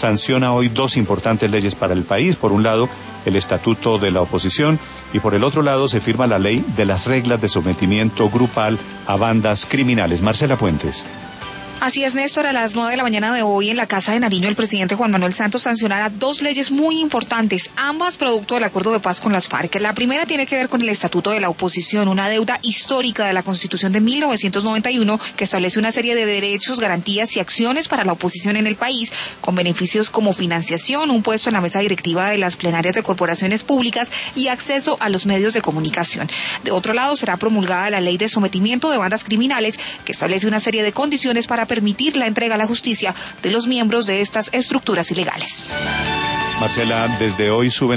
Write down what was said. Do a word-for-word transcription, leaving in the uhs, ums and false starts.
sanciona hoy dos importantes leyes para el país. Por un lado, el Estatuto de la Oposición y por el otro lado se firma la ley de las reglas de sometimiento grupal a bandas criminales. Marcela Puentes. Así es, Néstor, a las nueve de la mañana de hoy en la Casa de Nariño el presidente Juan Manuel Santos sancionará dos leyes muy importantes, ambas producto del acuerdo de paz con las FARC. La primera tiene que ver con el Estatuto de la Oposición, una deuda histórica de la Constitución de mil novecientos noventa y uno que establece una serie de derechos, garantías y acciones para la oposición en el país, con beneficios como financiación, un puesto en la mesa directiva de las plenarias de corporaciones públicas y acceso a los medios de comunicación. De otro lado, será promulgada la Ley de Sometimiento de Bandas Criminales, que establece una serie de condiciones para permitir la entrega a la justicia de los miembros de estas estructuras ilegales. Marcela, desde hoy suben